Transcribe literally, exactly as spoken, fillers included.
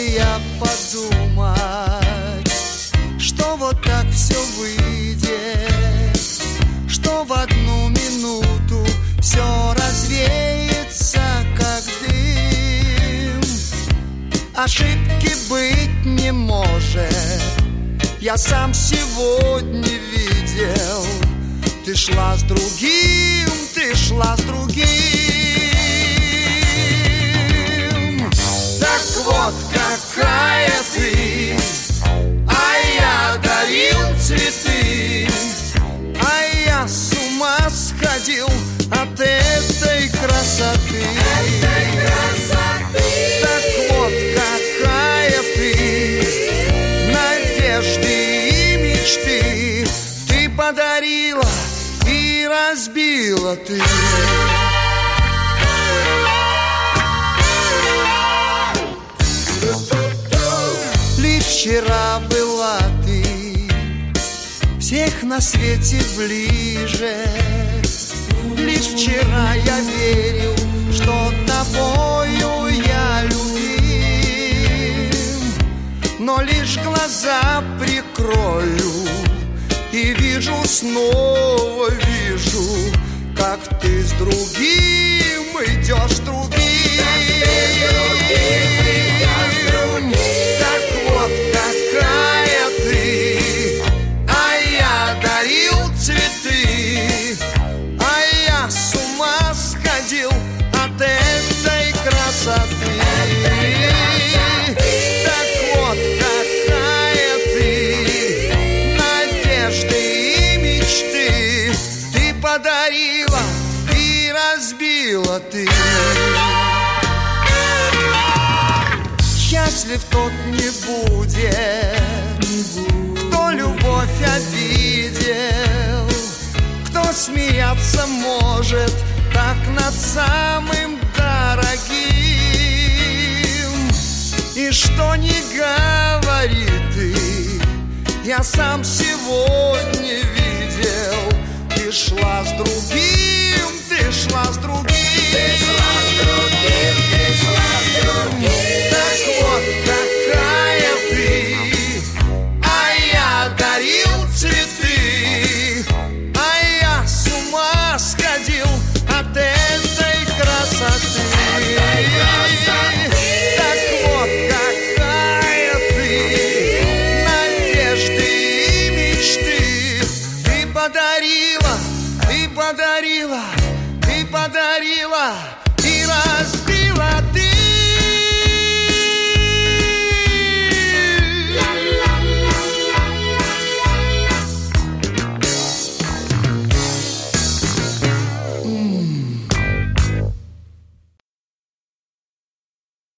я подумать, что вот так все выйдет, что в одну минуту все развеется, как дым. Ошибки быть не может, я сам сегодня видел. Ты шла с другим, ты шла с другим. Так вот какая ты, а я дарил цветы, а я с ума сходил от этой красоты. Этой красоты. Так вот какая ты, надежды и мечты ты подарила и разбила ты. Лишь вчера была ты всех на свете ближе. Лишь вчера я верил, что тобою я любим. Но лишь глаза прикрою и вижу, снова вижу, как ты с другим идешь, с другим. Так вот какая ты, а я дарил цветы, а я с ума сходил от этой красоты. Так вот какая ты, надежды и мечты ты подарила и разбила ты. Счастлив тот не будет, кто любовь обидел, кто смеяться может так над самым дорогим. И что не говори ты, я сам сегодня видел. Ты шла с другим, ты шла с другим. Ты шла с другим, ты шла с другим. Так вот какая ты, а я дарил цветы, а я с ума сходил от этой красоты. Так вот какая ты, надежды и мечты ты подарила, ты подарила, ты подарила и раз.